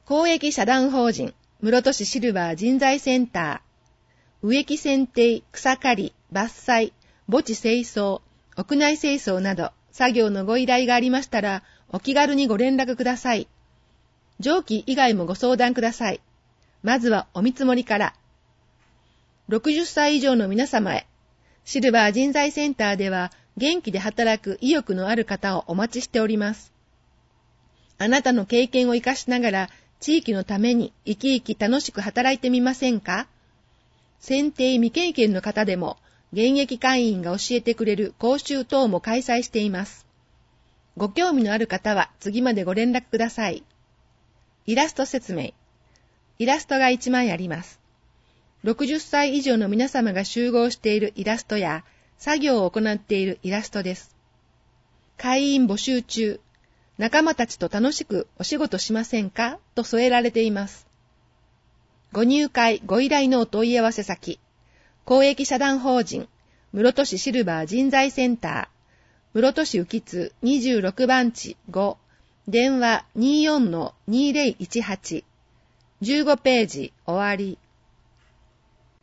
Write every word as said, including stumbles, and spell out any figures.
公益社団法人室戸市シルバー人材センター、植木剪定、草刈り、伐採、墓地清掃、屋内清掃など作業のご依頼がありましたらお気軽にご連絡ください。上記以外もご相談ください。まずはお見積もりから。ろくじゅっさい以上の皆様へ、シルバー人材センターでは元気で働く意欲のある方をお待ちしております。あなたの経験を生かしながら地域のために生き生き楽しく働いてみませんか？選定未経験の方でも現役会員が教えてくれる講習等も開催しています。ご興味のある方は次までご連絡ください。イラスト説明。イラストがいちまいあります。ろくじゅっさい以上の皆様が集合しているイラストや作業を行っているイラストです。会員募集中。仲間たちと楽しくお仕事しませんかと添えられています。ご入会ご依頼のお問い合わせ先、公益社団法人室戸市シルバー人材センター、室戸市浮津にじゅうろくばん地ご、電話 にじゅうよんのにせいいちはち、じゅうごページ終わり。